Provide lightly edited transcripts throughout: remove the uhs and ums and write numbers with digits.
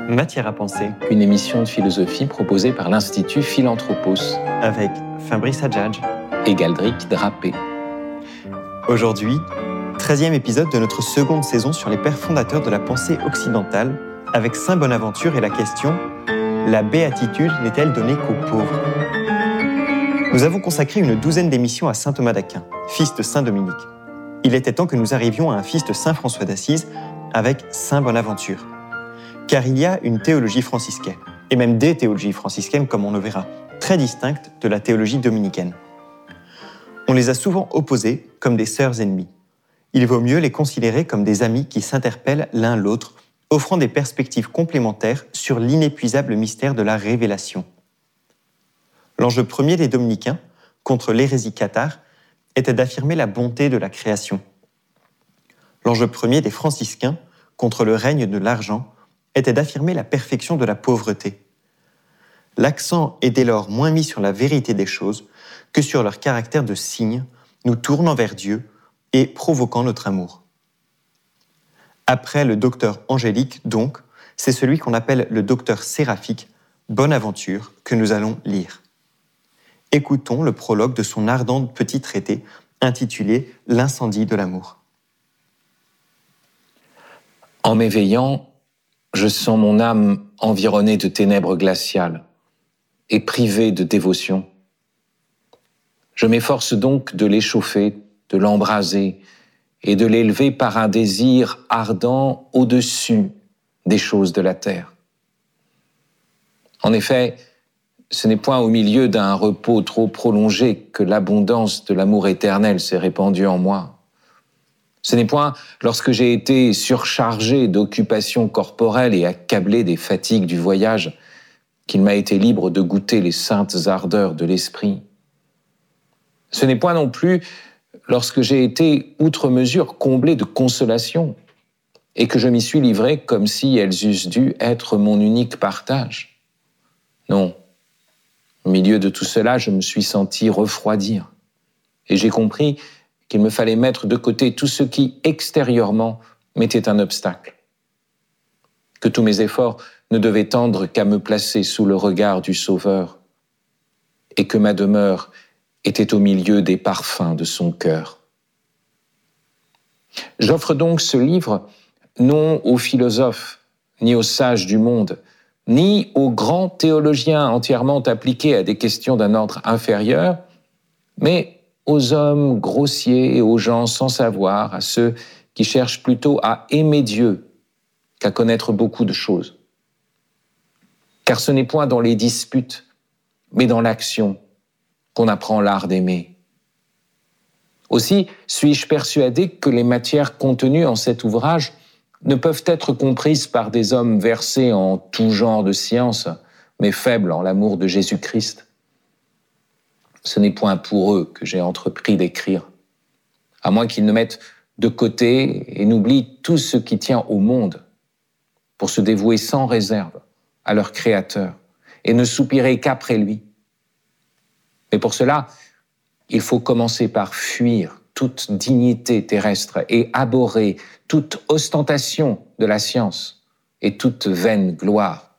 Matière à penser, une émission de philosophie proposée par l'Institut Philanthropos avec Fabrice Adjadj et Galdric Drapé. Aujourd'hui, 13e épisode de notre seconde saison sur les pères fondateurs de la pensée occidentale, avec Saint Bonaventure et la question « La béatitude n'est-elle donnée qu'aux pauvres ?» Nous avons consacré une douzaine d'émissions à saint Thomas d'Aquin, fils de saint Dominique. Il était temps que nous arrivions à un fils de saint François d'Assise avec saint Bonaventure. Car il y a une théologie franciscaine, et même des théologies franciscaines, comme on le verra, très distinctes de la théologie dominicaine. On les a souvent opposées comme des sœurs ennemies. Il vaut mieux les considérer comme des amis qui s'interpellent l'un l'autre, offrant des perspectives complémentaires sur l'inépuisable mystère de la révélation. L'enjeu premier des dominicains, contre l'hérésie cathare, était d'affirmer la bonté de la création. L'enjeu premier des franciscains, contre le règne de l'argent, était d'affirmer la perfection de la pauvreté. L'accent est dès lors moins mis sur la vérité des choses que sur leur caractère de signe, nous tournant vers Dieu et provoquant notre amour. Après le docteur angélique, donc, c'est celui qu'on appelle le docteur séraphique, Bonaventure, que nous allons lire. Écoutons le prologue de son ardent petit traité intitulé « L'incendie de l'amour ». En m'éveillant, je sens mon âme environnée de ténèbres glaciales et privée de dévotion. Je m'efforce donc de l'échauffer, de l'embraser et de l'élever par un désir ardent au-dessus des choses de la terre. En effet, ce n'est point au milieu d'un repos trop prolongé que l'abondance de l'amour éternel s'est répandue en moi. Ce n'est point lorsque j'ai été surchargé d'occupations corporelles et accablé des fatigues du voyage qu'il m'a été libre de goûter les saintes ardeurs de l'esprit. Ce n'est point non plus lorsque j'ai été outre mesure comblé de consolation et que je m'y suis livré comme si elles eussent dû être mon unique partage. Non, au milieu de tout cela, je me suis senti refroidir et j'ai compris qu'il me fallait mettre de côté tout ce qui, extérieurement, m'était un obstacle. Que tous mes efforts ne devaient tendre qu'à me placer sous le regard du Sauveur et que ma demeure était au milieu des parfums de son cœur. J'offre donc ce livre non aux philosophes, ni aux sages du monde, ni aux grands théologiens entièrement appliqués à des questions d'un ordre inférieur, mais aux hommes grossiers et aux gens sans savoir, à ceux qui cherchent plutôt à aimer Dieu qu'à connaître beaucoup de choses. Car ce n'est point dans les disputes, mais dans l'action qu'on apprend l'art d'aimer. Aussi suis-je persuadé que les matières contenues en cet ouvrage ne peuvent être comprises par des hommes versés en tout genre de sciences, mais faibles en l'amour de Jésus-Christ. Ce n'est point pour eux que j'ai entrepris d'écrire, à moins qu'ils ne mettent de côté et n'oublient tout ce qui tient au monde pour se dévouer sans réserve à leur Créateur et ne soupirer qu'après lui. Mais pour cela, il faut commencer par fuir toute dignité terrestre et abhorrer toute ostentation de la science et toute vaine gloire.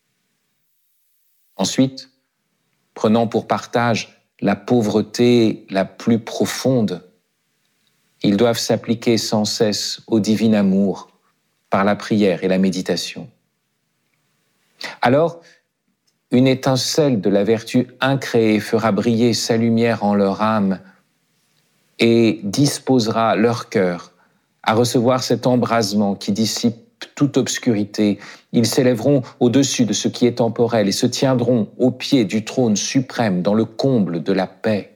Ensuite, prenant pour partage la pauvreté la plus profonde, ils doivent s'appliquer sans cesse au divin amour par la prière et la méditation. Alors, une étincelle de la vertu incréée fera briller sa lumière en leur âme et disposera leur cœur à recevoir cet embrasement qui dissipe toute obscurité. Ils s'élèveront au-dessus de ce qui est temporel et se tiendront au pied du trône suprême dans le comble de la paix.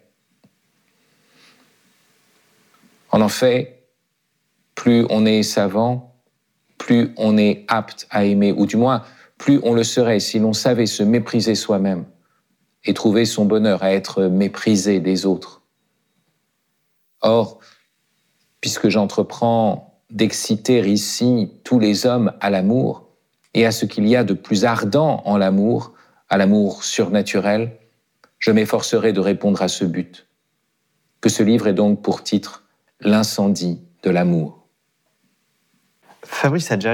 En fait, plus on est savant, plus on est apte à aimer, ou du moins, plus on le serait si l'on savait se mépriser soi-même et trouver son bonheur à être méprisé des autres. Or, puisque j'entreprends d'exciter ici tous les hommes à l'amour et à ce qu'il y a de plus ardent en l'amour, à l'amour surnaturel, je m'efforcerai de répondre à ce but. Que ce livre ait donc pour titre « L'incendie de l'amour ». Fabrice Adjadj,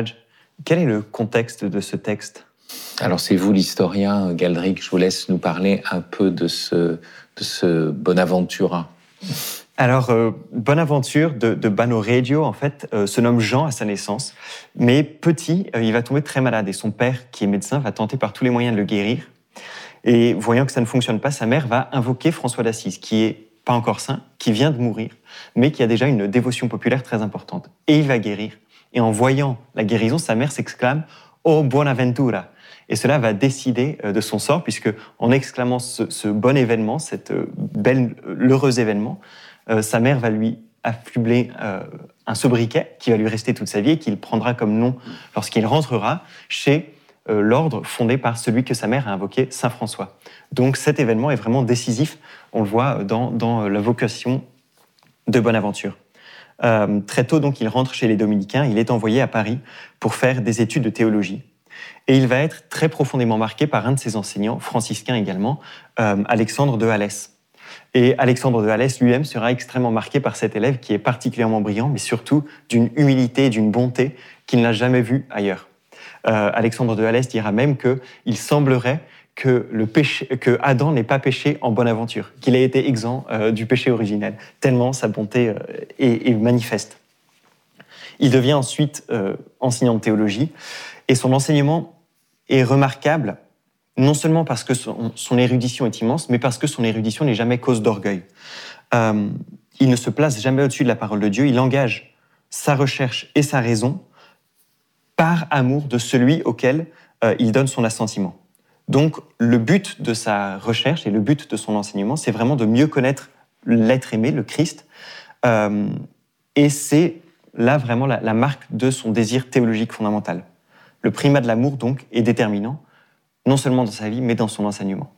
Quel est le contexte de ce texte ? Alors c'est vous l'historien, Galdric, je vous laisse nous parler un peu de ce Bonaventura. Alors, Bonaventure de Bano Regio, en fait, se nomme Jean à sa naissance, mais petit, il va tomber très malade et son père, qui est médecin, va tenter par tous les moyens de le guérir. Et voyant que ça ne fonctionne pas, sa mère va invoquer François d'Assise, qui est pas encore saint, qui vient de mourir, mais qui a déjà une dévotion populaire très importante. Et il va guérir. Et en voyant la guérison, sa mère s'exclame « Oh Bonaventura !» Et cela va décider de son sort, puisque en exclamant ce bon événement, l'heureux événement, sa mère va lui affubler un sobriquet qui va lui rester toute sa vie et qu'il prendra comme nom lorsqu'il rentrera chez l'ordre fondé par celui que sa mère a invoqué, Saint François. Donc cet événement est vraiment décisif, on le voit dans la vocation de Bonaventure. Très tôt, donc, il rentre chez les dominicains, il est envoyé à Paris pour faire des études de théologie. Et il va être très profondément marqué par un de ses enseignants, franciscain également, Alexandre de Alès. Et Alexandre de Alès lui-même sera extrêmement marqué par cet élève qui est particulièrement brillant, mais surtout d'une humilité et d'une bonté qu'il n'a jamais vue ailleurs. Alexandre de Alès dira même qu'il semblerait que Adam n'ait pas péché en Bonaventure, qu'il ait été exempt du péché originel, tellement sa bonté est manifeste. Il devient ensuite enseignant de théologie, et son enseignement est remarquable, non seulement parce que son érudition est immense, mais parce que son érudition n'est jamais cause d'orgueil. Il ne se place jamais au-dessus de la parole de Dieu, il engage sa recherche et sa raison par amour de celui auquel il donne son assentiment. Donc, le but de sa recherche et le but de son enseignement, c'est vraiment de mieux connaître l'être aimé, le Christ, et c'est là vraiment la marque de son désir théologique fondamental. Le primat de l'amour, donc, est déterminant, non seulement dans sa vie, mais dans son enseignement.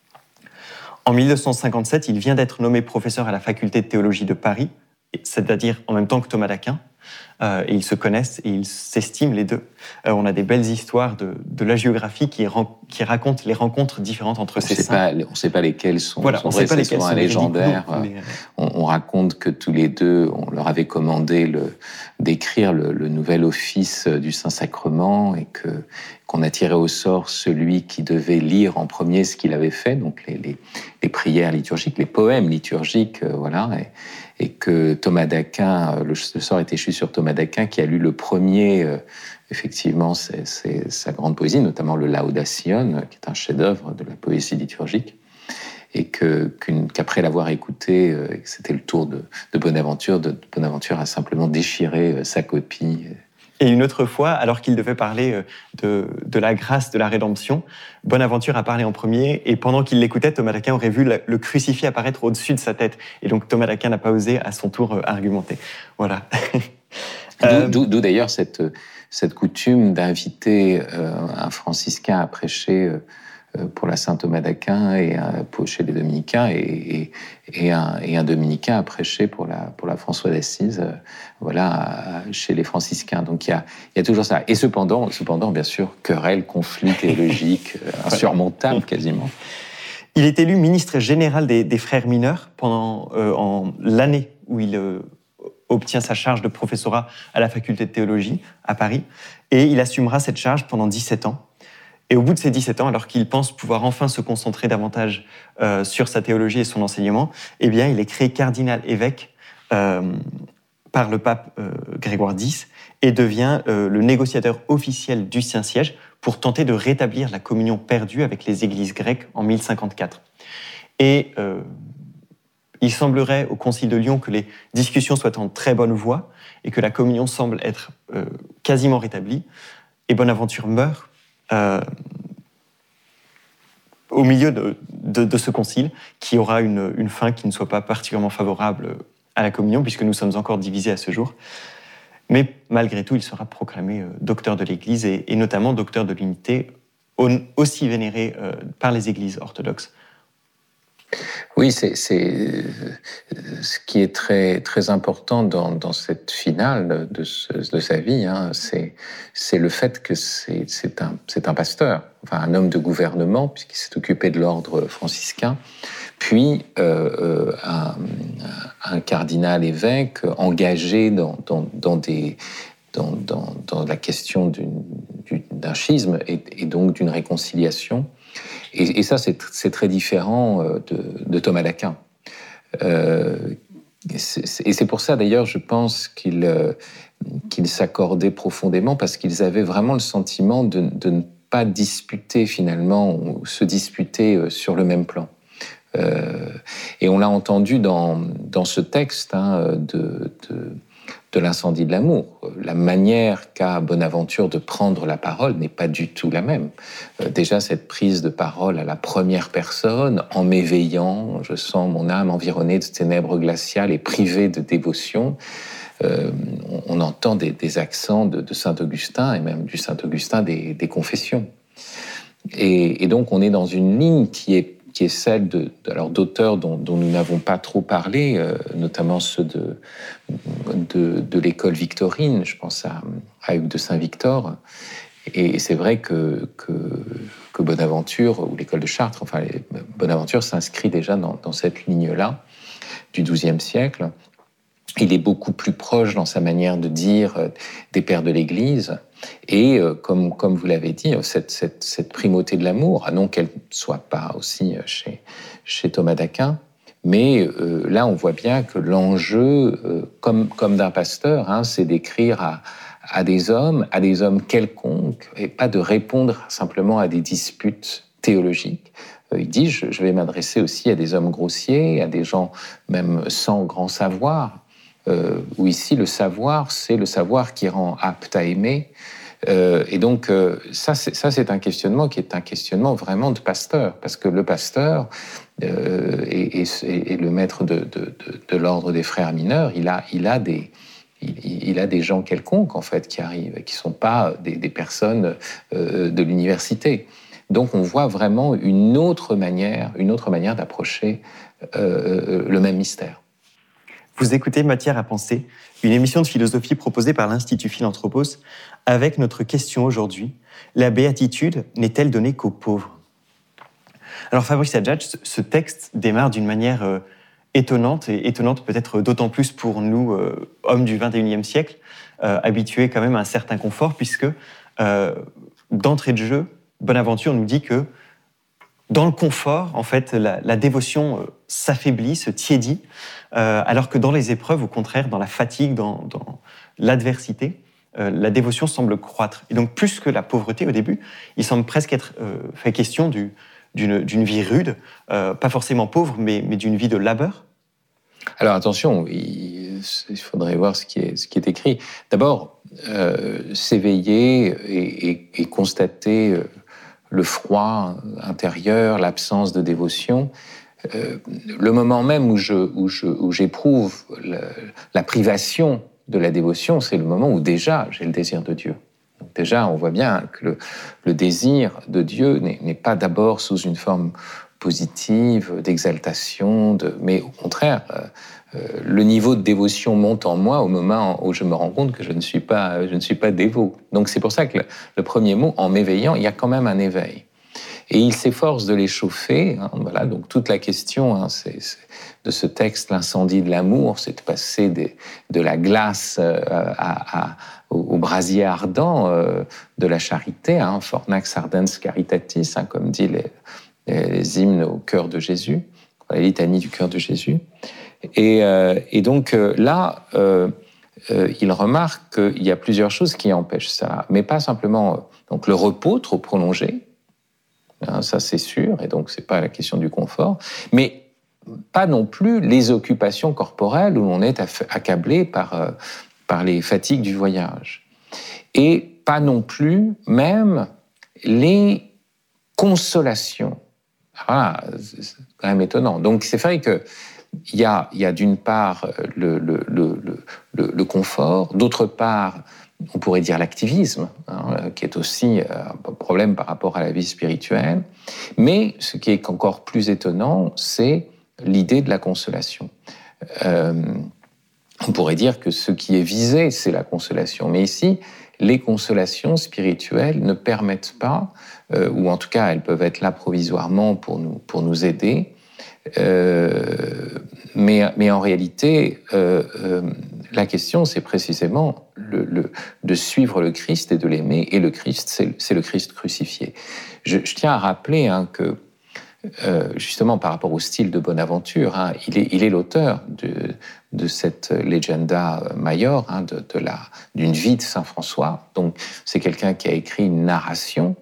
En 1957, il vient d'être nommé professeur à la faculté de théologie de Paris, c'est-à-dire en même temps que Thomas d'Aquin, et ils se connaissent et ils s'estiment les deux. On a des belles histoires de la géographie qui racontent les rencontres différentes entre ces saints. On ne sait pas lesquels sont, voilà, sont vrais, c'est souvent un légendaire. On raconte que tous les deux, on leur avait commandé d'écrire le nouvel office du Saint-Sacrement et qu'on a tiré au sort celui qui devait lire en premier ce qu'il avait fait, donc les prières liturgiques, les poèmes liturgiques, voilà. Et que Thomas d'Aquin, le sort était échu sur Thomas d'Aquin, qui a lu le premier, effectivement, sa grande poésie, notamment le Laudation, qui est un chef-d'œuvre de la poésie liturgique, et qu'après l'avoir écouté, c'était le tour de Bonaventure. Bonaventure a simplement déchiré sa copie. Et une autre fois, alors qu'il devait parler de la grâce de la rédemption, Bonaventure a parlé en premier, et pendant qu'il l'écoutait, Thomas d'Aquin aurait vu le crucifix apparaître au-dessus de sa tête. Et donc Thomas d'Aquin n'a pas osé, à son tour, argumenter. Voilà. D'où d'ailleurs cette coutume d'inviter un franciscain à prêcher pour la Saint-Thomas d'Aquin et chez les dominicains et un dominicain à prêcher pour la François d'Assise, voilà, chez les franciscains. Donc il y a toujours ça. Et cependant, bien sûr, querelle, conflit théologique insurmontable quasiment. Il est élu ministre général des frères mineurs en l'année où il obtient sa charge de professorat à la faculté de théologie à Paris, et il assumera cette charge pendant 17 ans. Et au bout de ces 17 ans, alors qu'il pense pouvoir enfin se concentrer davantage sur sa théologie et son enseignement, eh bien, il est créé cardinal-évêque par le pape Grégoire X et devient le négociateur officiel du Saint-Siège pour tenter de rétablir la communion perdue avec les églises grecques en 1054. Et il semblerait au Concile de Lyon que les discussions soient en très bonne voie et que la communion semble être quasiment rétablie. Et Bonaventure meurt au milieu de ce concile, qui aura une fin qui ne soit pas particulièrement favorable à la communion, puisque nous sommes encore divisés à ce jour. Mais malgré tout, il sera proclamé docteur de l'Église, et notamment docteur de l'unité, aussi vénéré par les églises orthodoxes. Oui, c'est ce qui est très, très important dans cette finale de sa vie, hein, c'est le fait que c'est un pasteur, enfin un homme de gouvernement, puisqu'il s'est occupé de l'ordre franciscain, puis un cardinal évêque engagé dans dans la question d'un schisme et donc d'une réconciliation. Et ça, c'est très différent de Thomas d'Aquin. Et c'est pour ça, d'ailleurs, je pense qu'ils s'accordaient profondément, parce qu'ils avaient vraiment le sentiment de ne pas disputer, finalement, ou se disputer sur le même plan. Et on l'a entendu dans ce texte de l'incendie de l'amour. La manière qu'a Bonaventure de prendre la parole n'est pas du tout la même. Déjà, cette prise de parole à la première personne, en m'éveillant, je sens mon âme environnée de ténèbres glaciales et privée de dévotion. On entend des accents de Saint-Augustin, et même du Saint-Augustin des Confessions. Et donc, on est dans une ligne qui est celle d'auteurs dont nous n'avons pas trop parlé, notamment ceux de l'école victorine, je pense à Hugues de Saint-Victor. Et c'est vrai que Bonaventure, ou l'école de Chartres, enfin Bonaventure s'inscrit déjà dans cette ligne-là du XIIe siècle. Il est beaucoup plus proche dans sa manière de dire des pères de l'Église. Et comme vous l'avez dit, cette primauté de l'amour, non qu'elle ne soit pas aussi chez Thomas d'Aquin, mais là on voit bien que l'enjeu, comme d'un pasteur, c'est d'écrire à des hommes quelconques, et pas de répondre simplement à des disputes théologiques. Il dit, je vais m'adresser aussi à des hommes grossiers, à des gens même sans grand savoir, où ici le savoir, c'est le savoir qui rend apte à aimer. Et donc ça c'est un questionnement qui est un questionnement vraiment de pasteur, parce que le pasteur est le maître de l'ordre des frères mineurs. Il a des gens quelconques en fait qui arrivent, qui sont pas des personnes de l'université. Donc on voit vraiment une autre manière d'approcher le même mystère. Vous écoutez Matière à penser, une émission de philosophie proposée par l'Institut Philanthropos, avec notre question aujourd'hui, la béatitude n'est-elle donnée qu'aux pauvres ? Alors Fabrice Adjadj, ce texte démarre d'une manière étonnante, et étonnante peut-être d'autant plus pour nous, hommes du XXIe siècle, habitués quand même à un certain confort, puisque d'entrée de jeu, Bonaventure nous dit que dans le confort, en fait, la dévotion s'affaiblit, se tiédit, alors que dans les épreuves, au contraire, dans la fatigue, dans l'adversité, la dévotion semble croître. Et donc, plus que la pauvreté au début, il semble presque être fait question d'une vie rude, pas forcément pauvre, mais d'une vie de labeur. Alors attention, il faudrait voir ce qui est écrit. D'abord, s'éveiller et constater le froid intérieur, l'absence de dévotion. Le moment même où j'éprouve la privation de la dévotion, c'est le moment où déjà j'ai le désir de Dieu. Donc déjà, on voit bien que le désir de Dieu n'est pas d'abord sous une forme positive, d'exaltation, mais au contraire, le niveau de dévotion monte en moi au moment où je me rends compte que je ne suis pas dévot. Donc c'est pour ça que le premier mot, en m'éveillant, il y a quand même un éveil. Et il s'efforce de l'échauffer. Voilà, donc toute la question de ce texte, l'incendie de l'amour, c'est de passer de la glace au brasier ardent de la charité, fornax ardens caritatis, comme dit les hymnes au cœur de Jésus, la litanie du cœur de Jésus. Et donc là, il remarque qu'il y a plusieurs choses qui empêchent ça, mais pas simplement donc le repos trop prolongé, ça c'est sûr, et donc c'est pas la question du confort, mais pas non plus les occupations corporelles où l'on est accablé par les fatigues du voyage, et pas non plus même les consolations. Voilà, c'est quand même étonnant. Donc c'est vrai que il y a d'une part le confort, d'autre part, on pourrait dire l'activisme, qui est aussi un problème par rapport à la vie spirituelle. Mais ce qui est encore plus étonnant, c'est l'idée de la consolation. On pourrait dire que ce qui est visé, c'est la consolation. Mais ici, les consolations spirituelles ne permettent pas, ou en tout cas, elles peuvent être là provisoirement pour nous aider, Mais en réalité, la question, c'est précisément de suivre le Christ et de l'aimer. Et le Christ, c'est le Christ crucifié. Je tiens à rappeler que, justement, par rapport au style de Bonaventure, il est l'auteur de cette Legenda Maior, d'une vie de Saint François. Donc, c'est quelqu'un qui a écrit une narration,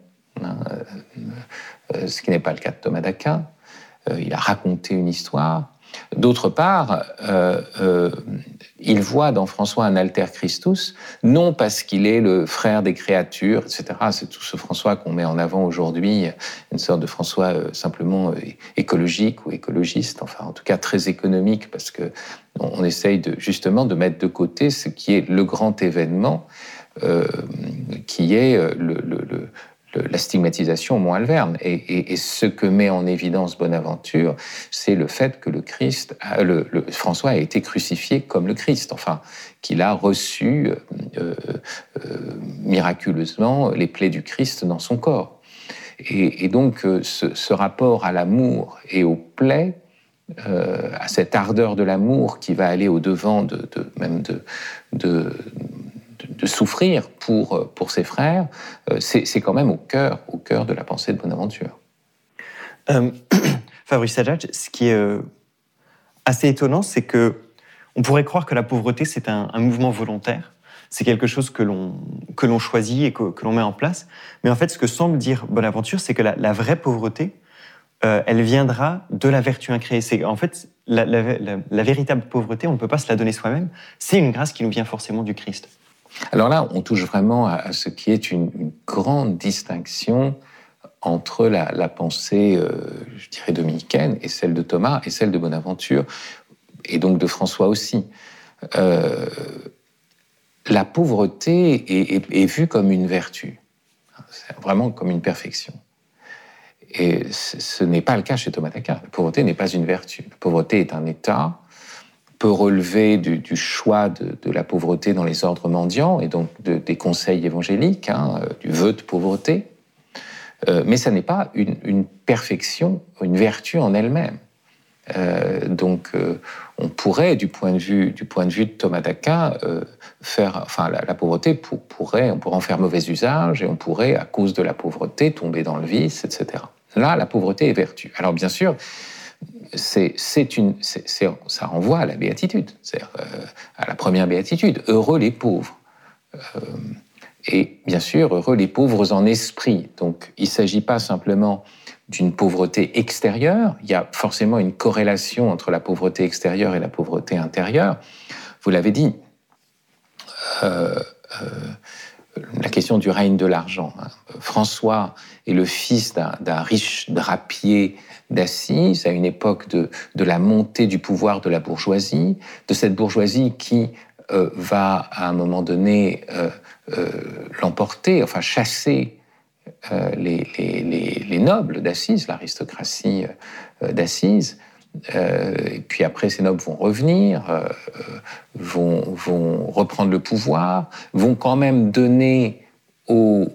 ce qui n'est pas le cas de Thomas d'Aquin. Il a raconté une histoire. D'autre part, il voit dans François un alter Christus, non parce qu'il est le frère des créatures, etc. C'est tout ce François qu'on met en avant aujourd'hui, une sorte de François simplement écologique ou écologiste, enfin en tout cas très économique, parce qu'on essaye justement de mettre de côté ce qui est le grand événement, qui est la stigmatisation au Mont Alverne. Et ce que met en évidence Bonaventure, c'est le fait que le Christ, François a été crucifié comme le Christ, enfin, qu'il a reçu miraculeusement les plaies du Christ dans son corps. Et donc, ce rapport à l'amour et aux plaies, à cette ardeur de l'amour qui va aller au-devant de souffrir pour ses frères, c'est quand même au cœur de la pensée de Bonaventure. Fabrice Sadjadj, ce qui est assez étonnant, c'est que on pourrait croire que la pauvreté, c'est un mouvement volontaire, c'est quelque chose que l'on choisit et que l'on met en place. Mais en fait, ce que semble dire Bonaventure, c'est que la vraie pauvreté, elle viendra de la vertu incréée. C'est, en fait, la véritable pauvreté, on ne peut pas se la donner soi-même, c'est une grâce qui nous vient forcément du Christ. Alors là, on touche vraiment à ce qui est une grande distinction entre la pensée, je dirais, dominicaine, et celle de Thomas, et celle de Bonaventure, et donc de François aussi. La pauvreté est vue comme une vertu, c'est vraiment comme une perfection. Et ce n'est pas le cas chez Thomas d'Aquin. La pauvreté n'est pas une vertu. La pauvreté est un état, peut relever du choix de la pauvreté dans les ordres mendiants et donc des conseils évangéliques, du vœu de pauvreté, mais ça n'est pas une perfection, une vertu en elle-même. Donc, on pourrait, du point de vue de Thomas d'Aquin, la pauvreté on pourrait en faire mauvais usage et on pourrait, à cause de la pauvreté, tomber dans le vice, etc. Là, la pauvreté est vertu. Alors, bien sûr, ça renvoie à la béatitude, c'est-à-dire à la première béatitude. Heureux les pauvres. Et bien sûr, heureux les pauvres en esprit. Donc, il ne s'agit pas simplement d'une pauvreté extérieure. Il y a forcément une corrélation entre la pauvreté extérieure et la pauvreté intérieure. Vous l'avez dit, la question du règne de l'argent. François est le fils d'un riche drapier d'Assise, à une époque de la montée du pouvoir de la bourgeoisie, de cette bourgeoisie qui va, à un moment donné, l'emporter, enfin chasser les nobles d'Assise, l'aristocratie d'Assise. Et puis après, ces nobles vont revenir, vont reprendre le pouvoir, vont quand même donner aux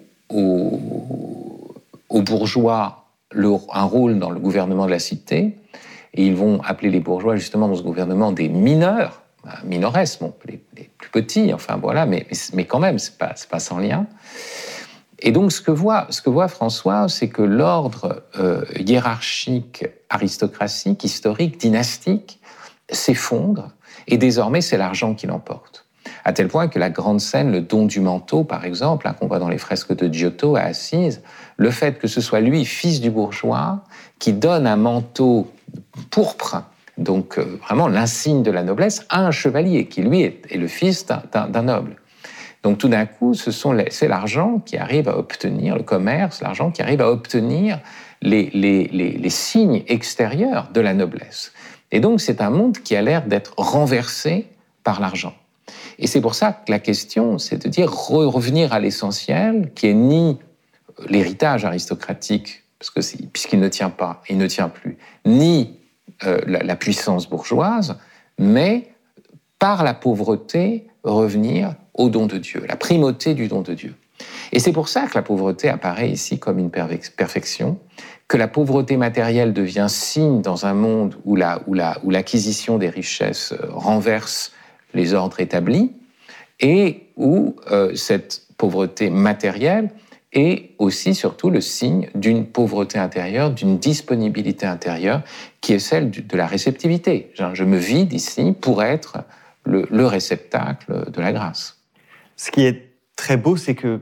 bourgeois un rôle dans le gouvernement de la cité, et ils vont appeler les bourgeois justement dans ce gouvernement des mineurs, minores, bon, les plus petits, enfin voilà, mais quand même, c'est pas sans lien. Et donc, ce que voit François, c'est que l'ordre hiérarchique, aristocratique, historique, dynastique, s'effondre, et désormais, c'est l'argent qui l'emporte. À tel point que la grande scène, le don du manteau, par exemple, qu'on voit dans les fresques de Giotto à Assise, le fait que ce soit lui, fils du bourgeois, qui donne un manteau pourpre, donc vraiment l'insigne de la noblesse, à un chevalier, qui lui est le fils d'un noble. Donc tout d'un coup, c'est l'argent qui arrive à obtenir, le commerce, l'argent qui arrive à obtenir les signes extérieurs de la noblesse. Et donc c'est un monde qui a l'air d'être renversé par l'argent. Et c'est pour ça que la question, c'est de dire revenir à l'essentiel, qui est ni l'héritage aristocratique, puisqu'il ne tient pas, il ne tient plus, ni la puissance bourgeoise, mais par la pauvreté revenir au don de Dieu, la primauté du don de Dieu. Et c'est pour ça que la pauvreté apparaît ici comme une perfection, que la pauvreté matérielle devient signe dans un monde où l'acquisition des richesses renverse les ordres établis, et où cette pauvreté matérielle est aussi surtout le signe d'une pauvreté intérieure, d'une disponibilité intérieure qui est celle de la réceptivité. Je me vide ici pour être le réceptacle de la grâce. Ce qui est très beau, c'est que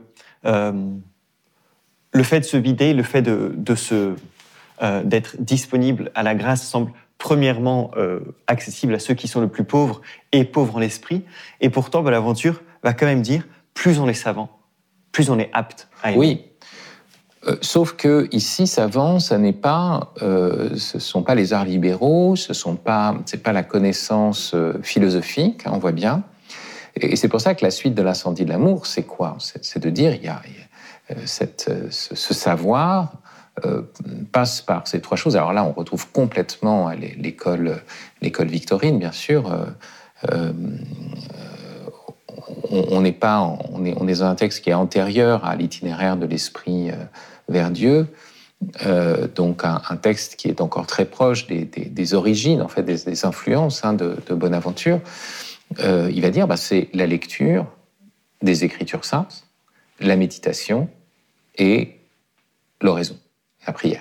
le fait de se vider, le fait d'être disponible à la grâce semble premièrement accessible à ceux qui sont le plus pauvres et pauvres en l'esprit. Et pourtant, Bonaventure va quand même dire, plus on est savant, plus on est apte à aimer. Oui, sauf que ici, savant, ce sont pas les arts libéraux, c'est pas la connaissance philosophique, on voit bien. Et c'est pour ça que la suite de l'incendie de l'amour, c'est quoi ? C'est de dire, il y a ce savoir passe par ces trois choses. Alors là, on retrouve complètement l'école victorine, bien sûr. On est dans un texte qui est antérieur à l'itinéraire de l'esprit vers Dieu. Donc un texte qui est encore très proche des origines, en fait, des influences de Bonaventure. Il va dire, c'est la lecture des Écritures saintes, la méditation et l'oraison, la prière.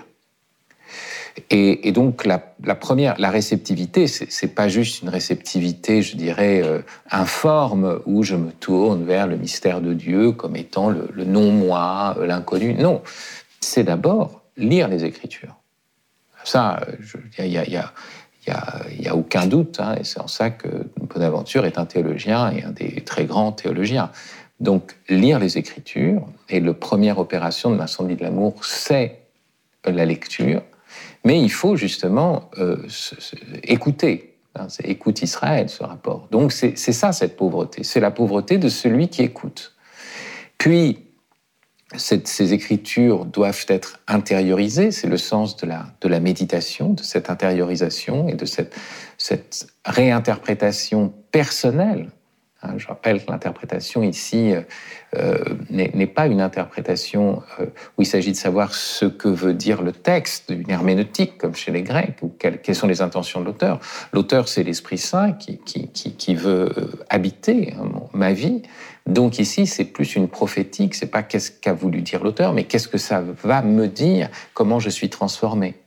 Et donc la première, la réceptivité, c'est pas juste une réceptivité, je dirais, informe, où je me tourne vers le mystère de Dieu comme étant le non-moi, l'inconnu. Non, c'est d'abord lire les Écritures. Ça, il y a aucun doute, et c'est en ça que Bonaventure est un théologien et un des très grands théologiens. Donc, lire les Écritures, et la première opération de l'incendie de l'amour, c'est la lecture, mais il faut justement écouter. C'est écoute Israël, ce rapport. Donc, c'est ça, cette pauvreté. C'est la pauvreté de celui qui écoute. Puis, ces écritures doivent être intériorisées, c'est le sens de la méditation, de cette intériorisation et de cette réinterprétation personnelle. Je rappelle que l'interprétation ici n'est pas une interprétation où il s'agit de savoir ce que veut dire le texte, une herméneutique comme chez les Grecs, ou quelles sont les intentions de l'auteur. L'auteur, c'est l'Esprit Saint qui veut habiter ma vie. Donc ici, c'est plus une prophétique, c'est pas qu'est-ce qu'a voulu dire l'auteur, mais qu'est-ce que ça va me dire, comment je suis transformé.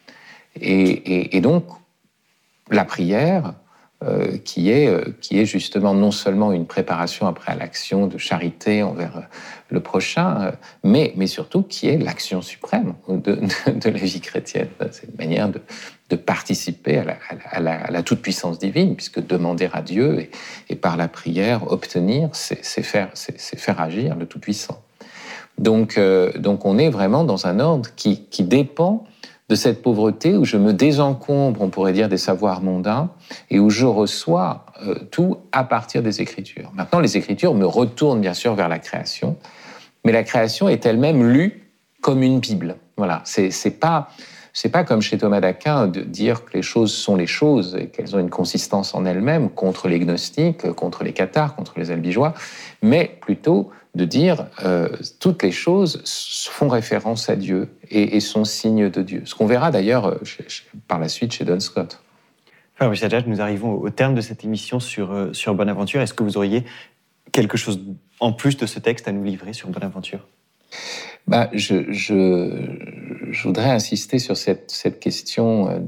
Et donc, la prière, qui est justement non seulement une préparation après à l'action de charité envers le prochain, mais surtout qui est l'action suprême de la vie chrétienne. C'est une manière de participer à la toute-puissance divine, puisque demander à Dieu et par la prière obtenir, c'est faire agir le Tout-Puissant. Donc on est vraiment dans un ordre qui dépend de cette pauvreté où je me désencombre, on pourrait dire, des savoirs mondains et où je reçois tout à partir des Écritures. Maintenant, les Écritures me retournent bien sûr vers la création, mais la création est elle-même lue comme une Bible. Voilà, c'est pas comme chez Thomas d'Aquin de dire que les choses sont les choses et qu'elles ont une consistance en elles-mêmes contre les gnostiques, contre les cathares, contre les albigeois, mais plutôt de dire toutes les choses font référence à Dieu et sont signes de Dieu. Ce qu'on verra d'ailleurs par la suite chez Duns Scotus. Frère Bishadjadj, nous arrivons au terme de cette émission sur Bonaventure. Est-ce que vous auriez quelque chose en plus de ce texte à nous livrer sur Bonaventure ? Je voudrais insister sur cette question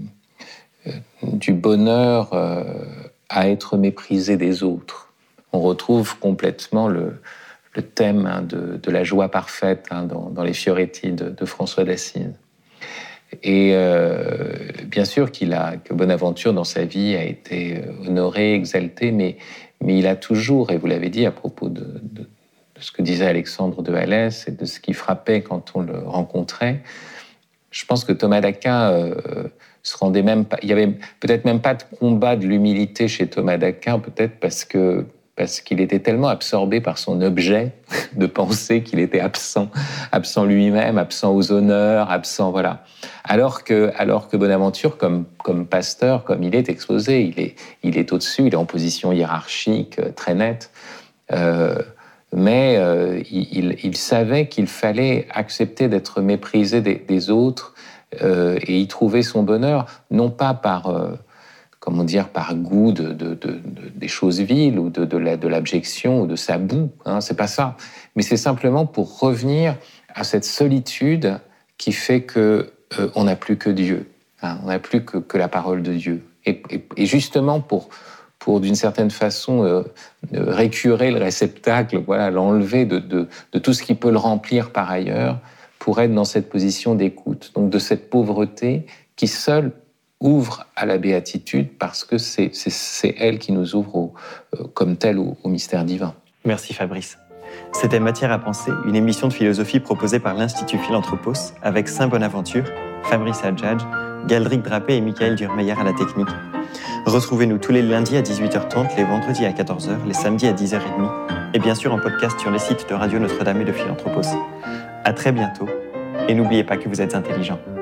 du bonheur à être méprisé des autres. On retrouve complètement le thème de la joie parfaite dans les Fioretti de François d'Assise. Et bien sûr que Bonaventure, dans sa vie, a été honoré, exalté, mais il a toujours, et vous l'avez dit à propos de ce que disait Alexandre de Alès et de ce qui frappait quand on le rencontrait, je pense que Thomas d'Aquin se rendait même pas... Il y avait peut-être même pas de combat de l'humilité chez Thomas d'Aquin, peut-être parce qu'il était tellement absorbé par son objet de pensée qu'il était absent lui-même, absent aux honneurs, absent, voilà. Alors que Bonaventure, comme pasteur, comme il est exposé, il est au-dessus, il est en position hiérarchique très nette. mais il savait qu'il fallait accepter d'être méprisé des autres et y trouver son bonheur, non pas par par goût des choses viles ou de l'abjection ou de sa boue, hein, c'est pas ça. Mais c'est simplement pour revenir à cette solitude qui fait que on n'a plus que Dieu, hein, on n'a plus que la parole de Dieu. Et justement pour d'une certaine façon récurer le réceptacle, voilà, l'enlever de tout ce qui peut le remplir par ailleurs, pour être dans cette position d'écoute, donc de cette pauvreté qui seule ouvre à la béatitude, parce que c'est elle qui nous ouvre comme telle au mystère divin. Merci Fabrice. C'était Matière à penser, une émission de philosophie proposée par l'Institut Philanthropos avec Saint Bonaventure, Fabrice Adjadj, Galdric Drapé et Michael Durmeyer à la technique. Retrouvez-nous tous les lundis à 18h30, les vendredis à 14h, les samedis à 10h30 et bien sûr en podcast sur les sites de Radio Notre-Dame et de Philanthropos. À très bientôt et n'oubliez pas que vous êtes intelligents.